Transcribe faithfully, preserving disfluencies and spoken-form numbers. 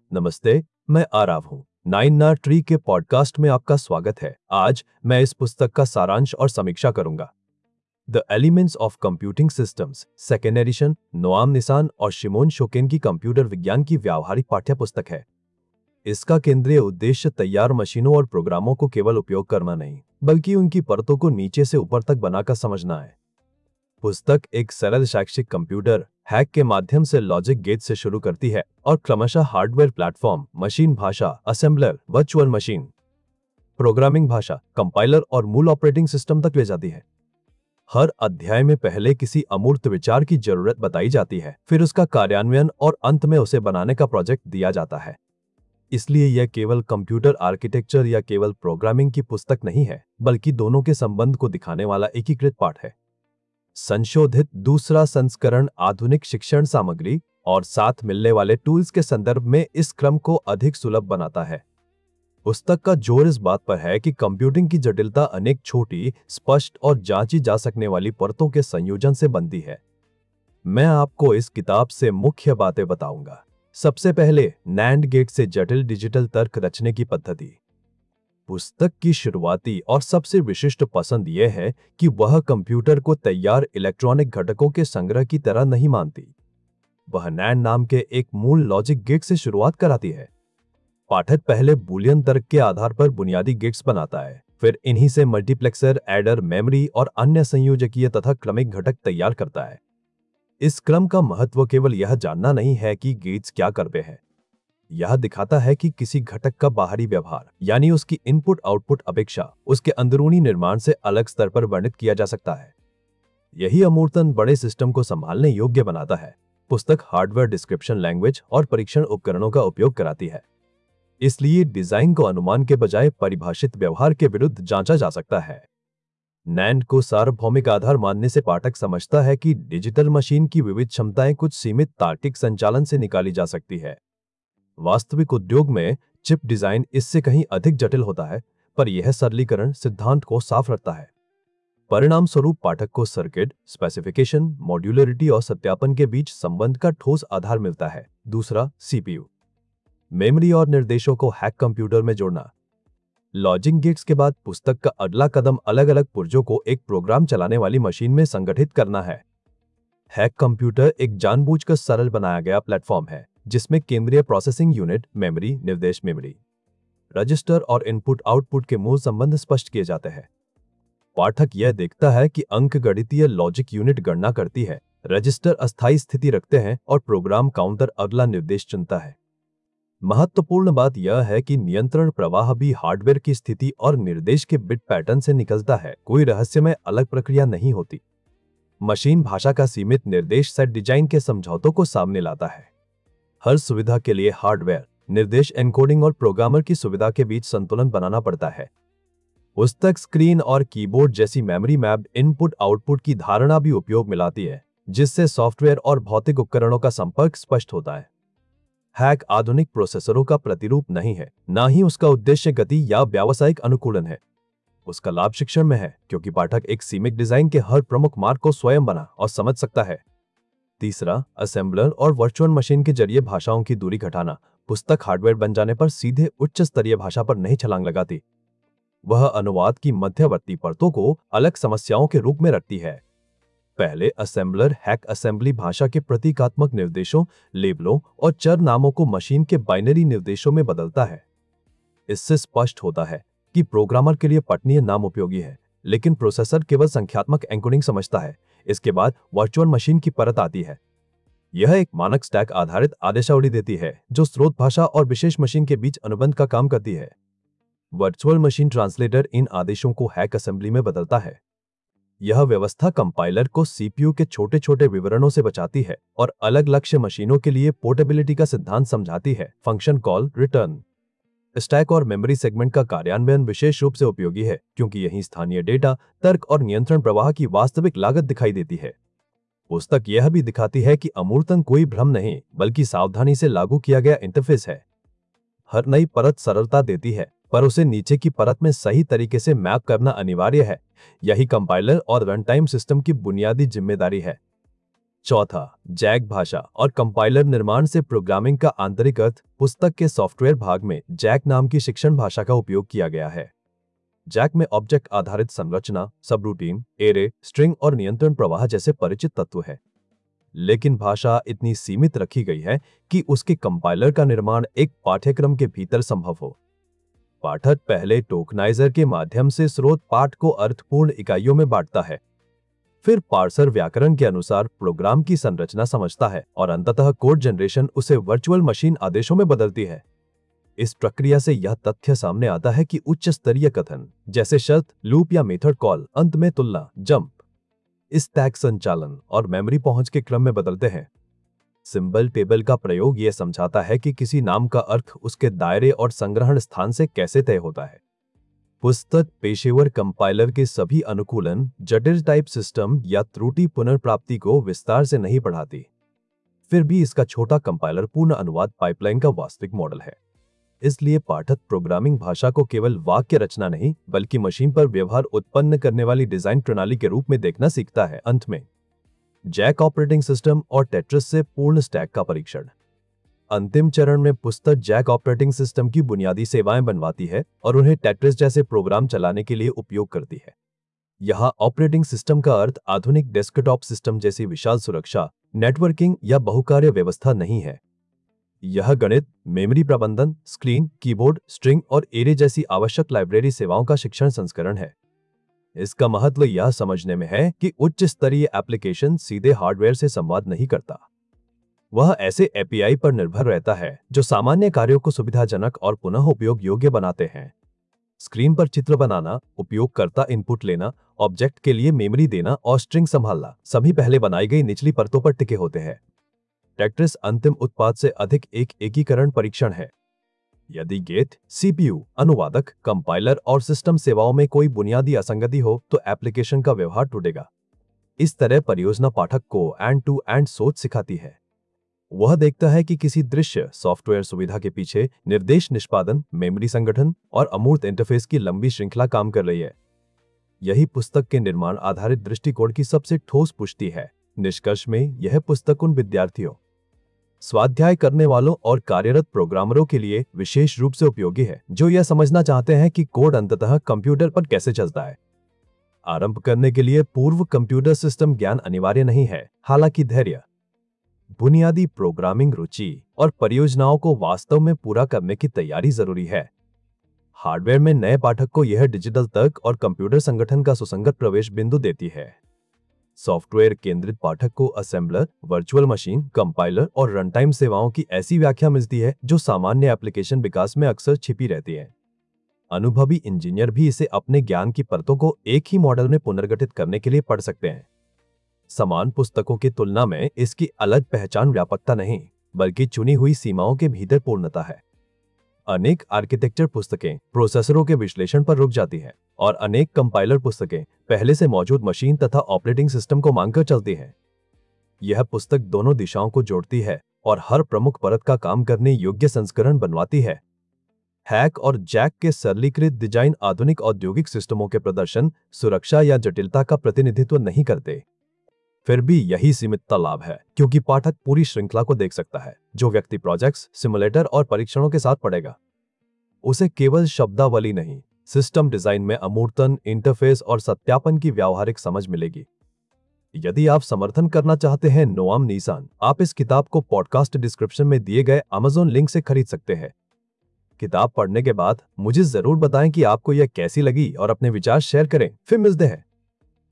नमस्ते, मैं आराव हूँ। नाइन आर ट्री के पॉडकास्ट में आपका स्वागत है। आज मैं इस पुस्तक का सारांश और समीक्षा करूंगा। The elements of computing systems, second edition, Noam Nisan और शिमोन शोकेन की कंप्यूटर विज्ञान की व्यावहारिक पाठ्य पुस्तक है। इसका केंद्रीय उद्देश्य तैयार मशीनों और प्रोग्रामों को केवल उपयोग करना नहीं, बल्कि उनकी परतों को नीचे से ऊपर तक बनाकर समझना है। पुस्तक एक सरल शैक्षिक कंप्यूटर हैक के माध्यम से लॉजिक गेट से शुरू करती है और क्रमशः हार्डवेयर प्लेटफॉर्म, मशीन भाषा, असेंबलर, वर्चुअल मशीन, प्रोग्रामिंग भाषा, कंपाइलर और मूल ऑपरेटिंग सिस्टम तक ले जाती है। हर अध्याय में पहले किसी अमूर्त विचार की जरूरत बताई जाती है, फिर उसका कार्यान्वयन और अंत में उसे बनाने का प्रोजेक्ट दिया जाता है। इसलिए यह केवल कंप्यूटर आर्किटेक्चर या केवल प्रोग्रामिंग की पुस्तक नहीं है, बल्कि दोनों के संबंध को दिखाने वाला एकीकृत पाठ है। संशोधित दूसरा संस्करण आधुनिक शिक्षण सामग्री और साथ मिलने वाले टूल्स के संदर्भ में इस क्रम को अधिक सुलभ बनाता है। पुस्तक का जोर इस बात पर है कि कंप्यूटिंग की जटिलता अनेक छोटी, स्पष्ट और जांची जा सकने वाली परतों के संयोजन से बनती है। मैं आपको इस किताब से मुख्य बातें बताऊंगा। सबसे पहले, नैंड गेट से जटिल डिजिटल तर्क रचने की पद्धति। पुस्तक की शुरुआती और सबसे विशिष्ट पसंद यह है कि वह कंप्यूटर को तैयार इलेक्ट्रॉनिक घटकों के संग्रह की तरह नहीं मानती। वह नैंड नाम के एक मूल लॉजिक गेट से शुरुआत कराती है। पाठक पहले बूलियन तर्क के आधार पर बुनियादी गेट्स बनाता है, फिर इन्हीं से मल्टीप्लेक्सर, एडर, मेमोरी और अन्य संयोजकीय तथा क्रमिक घटक तैयार करता है। इस क्रम का महत्व केवल यह जानना नहीं है कि गेट्स क्या करते हैं, यह दिखाता है कि किसी घटक का बाहरी व्यवहार, यानी उसकी इनपुट आउटपुट अपेक्षा, उसके अंदरूनी निर्माण से अलग स्तर पर वर्णित किया जा सकता है। यही अमूर्तन बड़े सिस्टम को संभालने योग्य बनाता है। पुस्तक हार्डवेयर डिस्क्रिप्शन लैंग्वेज और परीक्षण उपकरणों का उपयोग कराती है, इसलिए डिजाइन को अनुमान के बजाय परिभाषित व्यवहार के विरुद्ध जांचा जा सकता है। नैंड को सार्वभौमिक आधार मानने से पाठक समझता है कि डिजिटल मशीन की विविध क्षमताएं कुछ सीमित तार्किक संचालन से निकाली जा सकती है। वास्तविक उद्योग में चिप डिजाइन इससे कहीं अधिक जटिल होता है, पर यह सरलीकरण सिद्धांत को साफ रखता है। परिणाम स्वरूप पाठक को सर्किट, स्पेसिफिकेशन, मॉड्यूलरिटी और सत्यापन के बीच संबंध का ठोस आधार मिलता है। दूसरा, सीपीयू, मेमोरी और निर्देशों को हैक कंप्यूटर में जोड़ना। लॉजिक गेट्स के बाद पुस्तक का अगला कदम अलग अलग पुर्जों को एक प्रोग्राम चलाने वाली मशीन में संगठित करना है। हैक कंप्यूटर एक जानबूझकर सरल बनाया गया प्लेटफॉर्म है, जिसमें केंद्रीय प्रोसेसिंग यूनिट, मेमोरी, निर्देश मेमोरी, रजिस्टर और इनपुट आउटपुट के मूल संबंध स्पष्ट किए जाते हैं। पाठक यह देखता है कि अंकगणितीय लॉजिक यूनिट गणना करती है, रजिस्टर अस्थायी स्थिति रखते हैं और प्रोग्राम काउंटर अगला निर्देश चुनता है। महत्वपूर्ण बात यह है कि नियंत्रण प्रवाह भी हार्डवेयर की स्थिति और निर्देश के बिट पैटर्न से निकलता है। कोई रहस्यमय अलग प्रक्रिया नहीं होती। मशीन भाषा का सीमित निर्देश सेट डिजाइन के समझौतों को सामने लाता है। हर सुविधा के लिए हार्डवेयर, निर्देश एन्कोडिंग और प्रोग्रामर की सुविधा के बीच संतुलन बनाना पड़ता है। पुस्तक स्क्रीन और कीबोर्ड जैसी मेमोरी मैप्ड इनपुट आउटपुट की धारणा भी उपयोग में लाती है, जिससे सॉफ्टवेयर और भौतिक उपकरणों का संपर्क स्पष्ट होता है। हैक आधुनिक प्रोसेसरों का प्रतिरूप नहीं है, ना ही उसका उद्देश्य गति या व्यावसायिक अनुकूलन है। उसका लाभ शिक्षण में है, क्योंकि पाठक एक सीमित डिजाइन के हर प्रमुख मार्ग को स्वयं बना और समझ सकता है। तीसरा, असेंबलर और वर्चुअल मशीन के जरिए भाषाओं की दूरी घटाना। पुस्तक हार्डवेयर बन जाने पर सीधे उच्च स्तरीय भाषा पर नहीं छलांग लगाती। वह अनुवाद की मध्यवर्ती परतों को अलग समस्याओं के रूप में रखती है। पहले असेंबलर हैक असेंबली भाषा के प्रतीकात्मक निर्देशों, लेबलों और चर नामों को मशीन के बाइनरी निर्देशों में बदलता है। इससे स्पष्ट होता है कि प्रोग्रामर के लिए पठनीय नाम उपयोगी है, लेकिन प्रोसेसर केवल संख्यात्मक एन्कोडिंग समझता है। इसके बाद वर्चुअल मशीन की परत आती है। यह एक मानक स्टैक आधारित आदेशावली देती है, जो स्रोत भाषा और विशेष मशीन के बीच अनुबंध का काम करती है। वर्चुअल मशीन ट्रांसलेटर इन आदेशों को हैक असेंबली में बदलता है। यह व्यवस्था कंपाइलर को सीपीयू के छोटे छोटे विवरणों से बचाती है और अलग लक्ष्य मशीनों के लिए पोर्टेबिलिटी का सिद्धांत समझाती है। फंक्शन कॉल, रिटर्न, स्टैक और मेमोरी सेगमेंट का कार्यान्वयन विशेष रूप से उपयोगी है, क्योंकि यही स्थानीय डेटा, तर्क और नियंत्रण प्रवाह की वास्तविक लागत दिखाई देती है। पुस्तक यह भी दिखाती है कि अमूर्तन कोई भ्रम नहीं, बल्कि सावधानी से लागू किया गया इंटरफेस है। हर नई परत सरलता देती है, पर उसे नीचे की परत में सही तरीके से मैप करना अनिवार्य है। यही कंपाइलर और रन टाइम सिस्टम की बुनियादी जिम्मेदारी है। चौथा, जैक भाषा और कंपाइलर निर्माण से प्रोग्रामिंग का आंतरिक अर्थ। पुस्तक के सॉफ्टवेयर भाग में जैक नाम की शिक्षण भाषा का उपयोग किया गया है। जैक में ऑब्जेक्ट आधारित संरचना, सबरूटीन, एरे, स्ट्रिंग और नियंत्रण प्रवाह जैसे परिचित तत्व हैं। लेकिन भाषा इतनी सीमित रखी गई है कि उसके कंपाइलर का निर्माण एक पाठ्यक्रम के भीतर संभव हो। पाठक पहले टोकनाइजर के माध्यम से स्रोत पाठ को अर्थपूर्ण इकाइयों में बांटता है, फिर पार्सर व्याकरण के अनुसार प्रोग्राम की संरचना समझता है और अंततः कोड जनरेशन उसे वर्चुअल मशीन आदेशों में बदलती है। इस प्रक्रिया से यह तथ्य सामने आता है कि उच्च स्तरीय कथन जैसे शर्त, लूप या मेथड कॉल अंत में तुलना, जंप, स्टैक संचालन और मेमोरी पहुंच के क्रम में बदलते हैं। सिंबल टेबल का प्रयोग यह समझाता है कि किसी नाम का अर्थ उसके दायरे और संग्रहण स्थान से कैसे तय होता है। पुस्तक पेशेवर कंपाइलर के सभी अनुकूलन, जटिल टाइप सिस्टम या त्रुटि पुनर्प्राप्ति को विस्तार से नहीं पढ़ाती। फिर भी इसका छोटा कंपाइलर पूर्ण अनुवाद पाइपलाइन का वास्तविक मॉडल है। इसलिए पाठक प्रोग्रामिंग भाषा को केवल वाक्य रचना नहीं, बल्कि मशीन पर व्यवहार उत्पन्न करने वाली डिजाइन प्रणाली के रूप में देखना सीखता है। अंत में जैक ऑपरेटिंग सिस्टम और टेट्रिस से पूर्ण स्टैक का परीक्षण। अंतिम चरण में पुस्तक जैक ऑपरेटिंग सिस्टम की बुनियादी सेवाएं बनवाती है और उन्हें टेट्रिस जैसे प्रोग्राम चलाने के लिए उपयोग करती है। यहाँ ऑपरेटिंग सिस्टम का अर्थ आधुनिक डेस्कटॉप सिस्टम जैसी विशाल सुरक्षा, नेटवर्किंग या बहुकार्य व्यवस्था नहीं है। यह गणित, मेमोरी प्रबंधन, स्क्रीन, कीबोर्ड, स्ट्रिंग और एरे जैसी आवश्यक लाइब्रेरी सेवाओं का शिक्षण संस्करण है। इसका महत्व यह समझने में है कि उच्च स्तरीय एप्लीकेशन सीधे हार्डवेयर से संवाद नहीं करता। वह ऐसे एपीआई पर निर्भर रहता है जो सामान्य कार्यों को सुविधाजनक और पुनः उपयोग योग्य बनाते हैं। स्क्रीन पर चित्र बनाना, उपयोगकर्ता इनपुट लेना, ऑब्जेक्ट के लिए मेमोरी देना और स्ट्रिंग संभालना सभी पहले बनाई गई निचली परतों पर टिके होते हैं। टेट्रिस अंतिम उत्पाद से अधिक एक एकीकरण परीक्षण है। यदि गेट, सीपीयू, अनुवादक, कंपाइलर और सिस्टम सेवाओं में कोई बुनियादी असंगति हो तो एप्लीकेशन का व्यवहार टूटेगा। इस तरह परियोजना पाठक को एंड टू एंड सोच सिखाती है। वह देखता है कि किसी दृश्य सॉफ्टवेयर सुविधा के पीछे निर्देश निष्पादन, मेमोरी संगठन और अमूर्त इंटरफेस की लंबी श्रृंखला काम कर रही है। यही पुस्तक के निर्माण आधारित दृष्टिकोण की सबसे ठोस पुष्टि है। निष्कर्ष में यह पुस्तक उन विद्यार्थियों, स्वाध्याय करने वालों और कार्यरत प्रोग्रामरों के लिए विशेष रूप से उपयोगी है जो यह समझना चाहते हैं कि कोड अंततः कंप्यूटर पर कैसे चलता है। आरंभ करने के लिए पूर्व कंप्यूटर सिस्टम ज्ञान अनिवार्य नहीं है, हालांकि धैर्य, बुनियादी प्रोग्रामिंग रुचि और परियोजनाओं को वास्तव में पूरा करने की तैयारी जरूरी है। हार्डवेयर में नए पाठक को यह डिजिटल तर्क और कंप्यूटर संगठन का सुसंगत प्रवेश बिंदु देती है। सॉफ्टवेयर केंद्रित पाठक को असेंबलर, वर्चुअल मशीन, कंपाइलर और रनटाइम सेवाओं की ऐसी व्याख्या मिलती है जो सामान्य एप्लीकेशन विकास में अक्सर छिपी रहती है। अनुभवी इंजीनियर भी इसे अपने ज्ञान की परतों को एक ही मॉडल में पुनर्गठित करने के लिए पढ़ सकते हैं। समान पुस्तकों की तुलना में इसकी अलग पहचान व्यापकता नहीं, बल्कि चुनी हुई सीमाओं के भीतर पूर्णता है। अनेक आर्किटेक्चर पुस्तकें प्रोसेसरों के विश्लेषण पर रुक जाती हैं और अनेक कंपाइलर पुस्तकें पहले से मौजूद मशीन तथा ऑपरेटिंग सिस्टम को मांगकर चलती हैं। यह पुस्तक दोनों दिशाओं को जोड़ती है और हर प्रमुख परत का काम करने योग्य संस्करण बनवाती है। हैक और जैक के सरलीकृत डिजाइन आधुनिक औद्योगिक सिस्टमों के प्रदर्शन, सुरक्षा या जटिलता का प्रतिनिधित्व नहीं करते। फिर भी यही सीमितता लाभ है, क्योंकि पाठक पूरी श्रृंखला को देख सकता है जो व्यक्ति प्रोजेक्ट्स, सिमुलेटर और परीक्षणों के साथ पढ़ेगा। उसे केवल शब्दावली नहीं, सिस्टम डिजाइन में अमूर्तन, इंटरफेस और सत्यापन की व्यावहारिक समझ मिलेगी। यदि आप समर्थन करना चाहते हैं नोआम नीसान, आप इस किताब को पॉडकास्ट डिस्क्रिप्शन में दिए गए अमेज़न लिंक से खरीद सकते हैं। किताब पढ़ने के बाद मुझे जरूर बताएं कि आपको यह कैसी लगी और अपने विचार शेयर करें। फिर मिलते हैं।